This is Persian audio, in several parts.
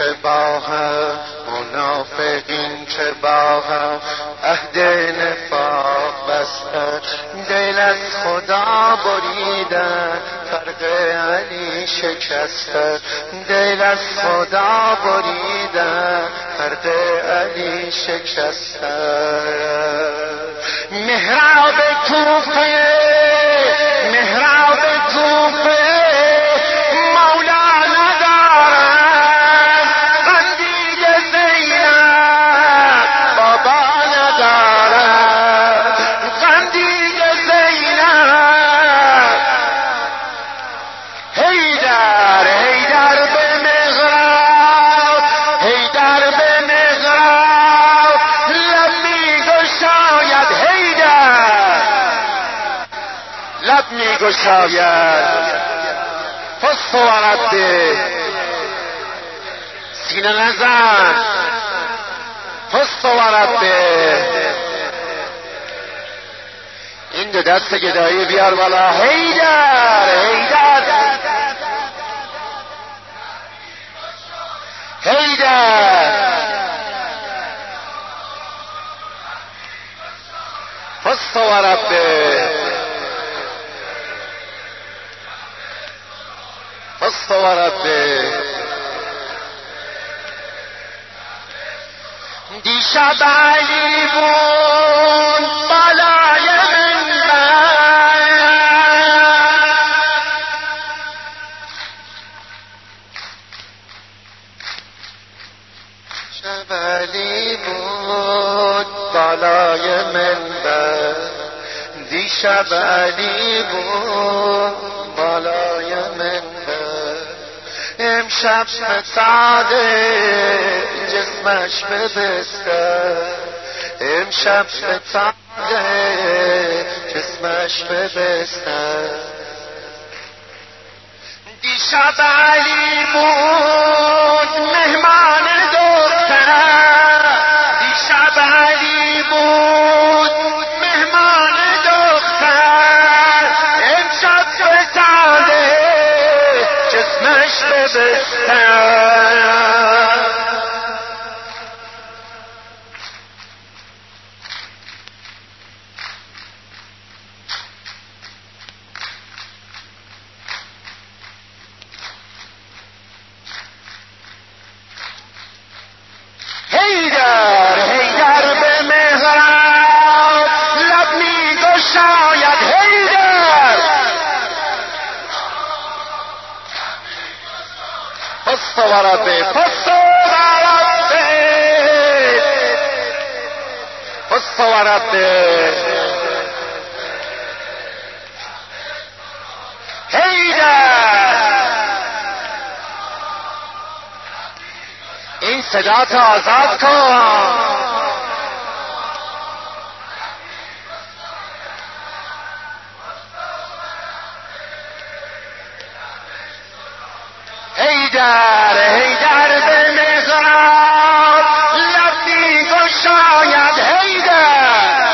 که با هم، منافقین که با هم عهد نفاق بستن، دل از خدا بریدن، فرق علی شکستن، دل از خدا بریدن، فرق علی شکستن. محراب کوفه، محراب کوفه مولا ندارم، قندیل زینب بابا ندارم، قندیل زینب. حیدر حیدر به مغرب، حیدر به مغرب لب میگشاید، حیدر لب میگشاید. فست و ورده سینه نزن، فست و ورده. این دو دست گدایی بیار بالا. حیدر حیدر حیدر فست و ورده، فست و ورده. دیشب علی بود بالای منبر، دیشب علی بود بالای منبر، دیشب علی بود بالای منبر. امشب فتاده جسمش به بستر، امشب فتاده جسمش به بستر. دیشب علی بود مهمان دختر، دیشب علی بود مهمان دختر. امشب فتاده جسمش به بستر. حیدر حیدر به مهراب لب میگشاید، حیدر فست و ورده، فست و ورده، فست و ورده. حیدر این صدا تو آزاد کن. حیدر حیدر به مغرب لب میگشاید، حیدر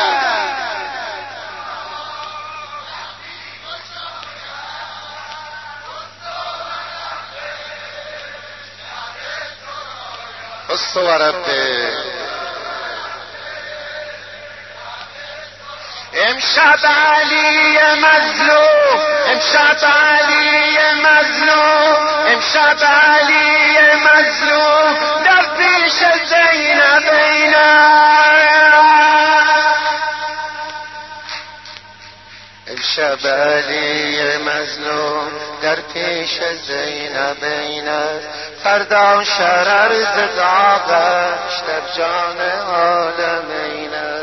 فست و ورده. امشب علی مظلوم، امشب علی مظلوم، امشب علی مظلوم در پیش زینب امشب علی مظلوم در پیش زینب اینه، فردا شرر ز داغش در جان عالم اینه.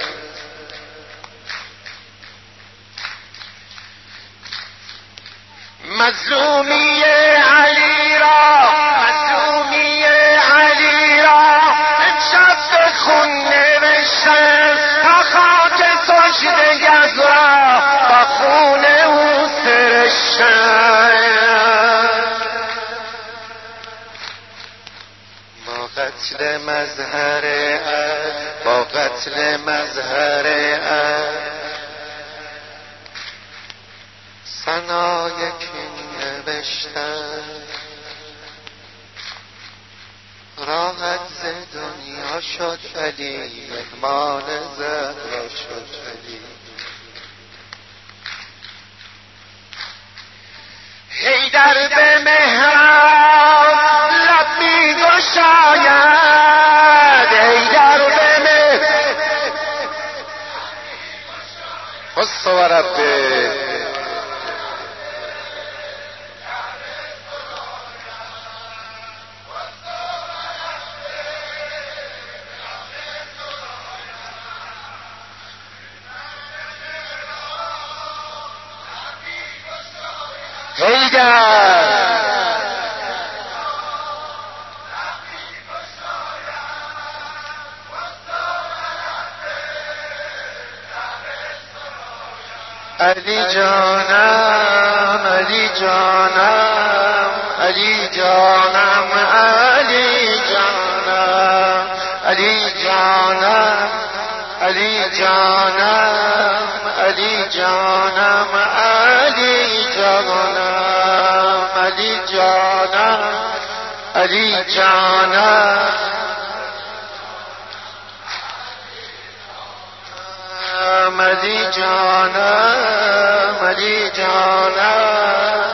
مظلومی علی را، مظلومی علی را امشب به خون نوشتن، تا خاک سجدگه را با خون او سرشتن. با قتل مظهر با قتل مظهر ثنا یکی نوشتن. شد علی، مهمان زهرا شد علی. حیدر به محراب لب می گشاید، حیدر به محراب خست و ربه علی جانم، علی جانم، علی جانم، علی جانم، علی جانم، علی جانم، علی جانم، علی جانم، علی جانم، علی جانم، علی جانم، علی جانم،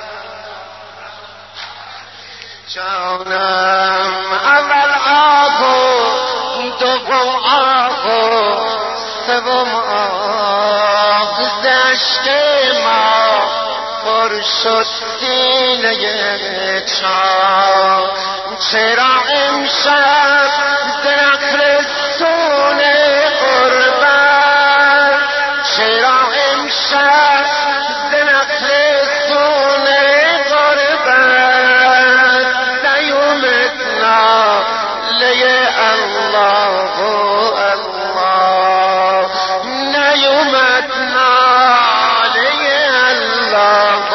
جانم. اول آه دوم آه سوم آه، دشت ما پر شد سینه چاه. چرا امشب درخرستون قربت، چرا امشب درخرستون قربت نیومد ناله الله الله، نیومد ناله الله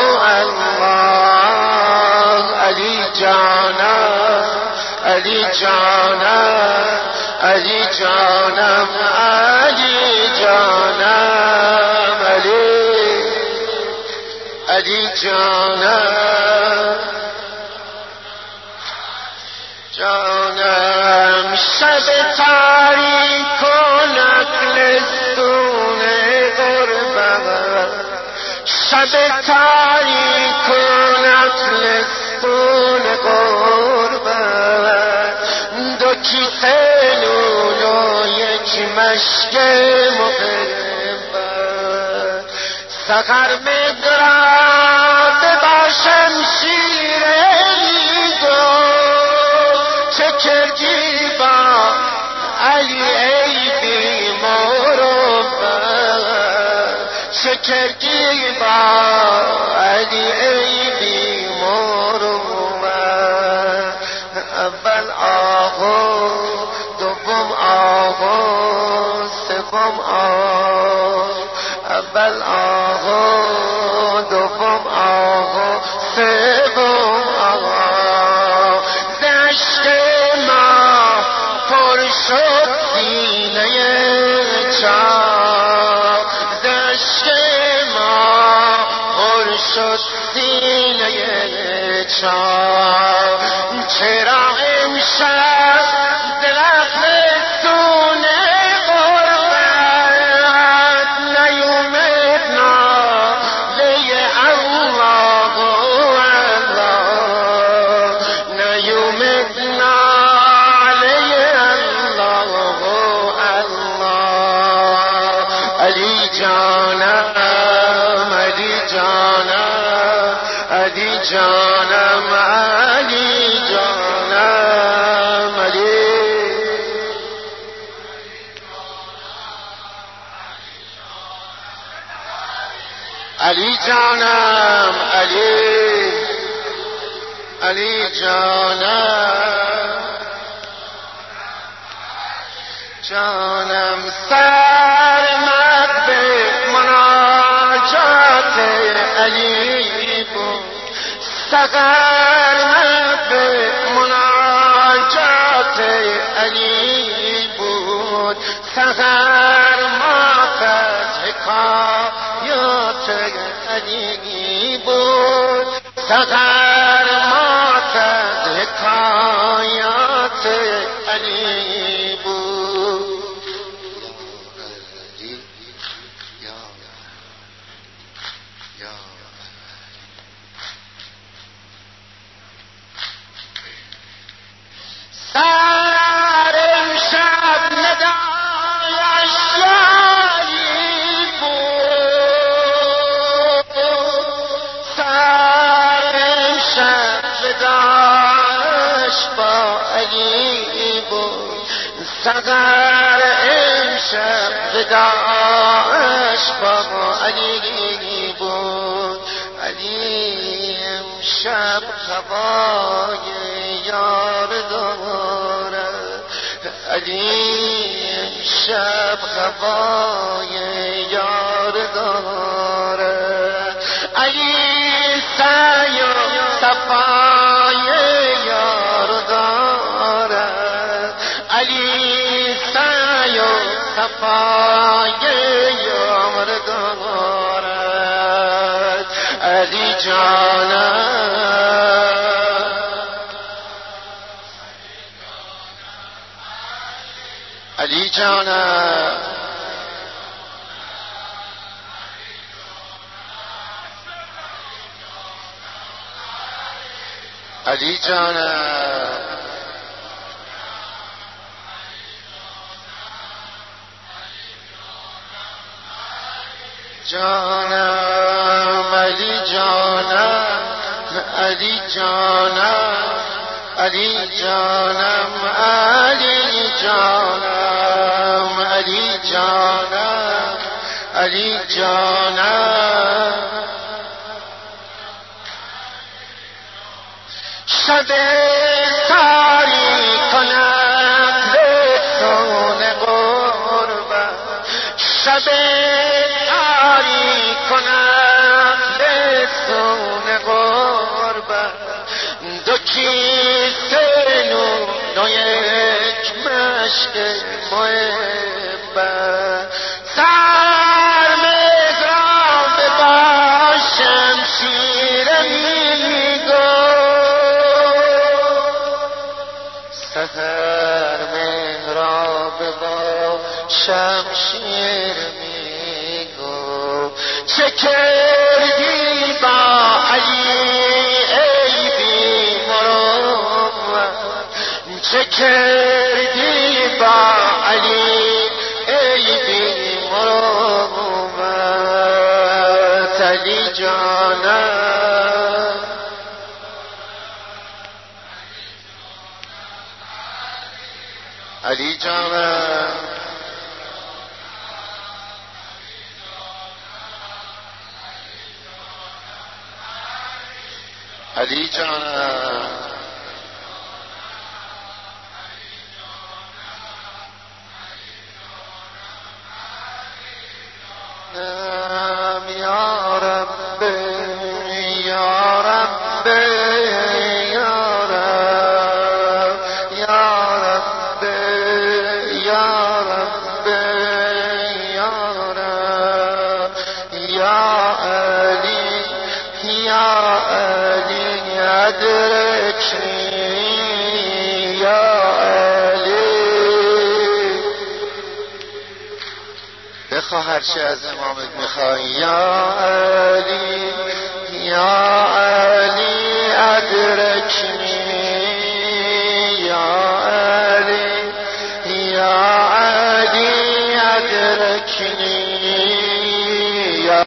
الله. علی جانم، علی جانم، علی جانم، علی جانم، علی جانم، جانم. شب تاریک و نخلستون غربت، شب تاریک و نخلستون غربت، دو کیسه نون و یک مشک محبت. سحر مدراد با شمشیر ایگو، چه کردی با علی ای بی مروت، چه کردی با علی ای بی مروت. اول آهو دوم آهو سوم آه، اول آهو دوم آهو سوم آه. دشت ما پر شد سینه چاه، دشت ما پر شد سینه چاه. چرا امشب درخرستون قربت نیومد ناله الله الله، نیومد ناله الله الله. علی جانم، علی جانم، علی جانم، علی جانم، علی جانم، علی جانم، جانم. سرمد به مناجات علی بود، سرمد به مناجات علی بود. سحر ما حکایات علی بود، سحر ما حکایات علی علی بود، سقر امشب وداعش با علی بود. علی امشب هوای یار دارد، علی امشب هوای یار دارد. علی سعی و صفای یار دارد، علی سعی و صفای یار دارد. علی جانم علی جانم علی جانم جانم علی جانم علی جانم علی جانم علی جانم علی جانم علی جانم. شب تاری کند رسون قربت، شب تاری کند رسون قربت. دو کیسه نون و یک مشک محبت، سر مهراب با شمشیر میگو، سحر مهراب با شمشیر میگو. چه کردی با علی ای بی مروت، چه کردی با علی ای بی مروت. علی جانم علی جانم علی جانم یا رب یا رب یا رب یا رب یا رب یا رب یا علی یا علی ادرکنی یا علی. بخواه هرچی از امامت میخوای. یا علی یا علی ادرکنی یا علی یا علی ادرکنی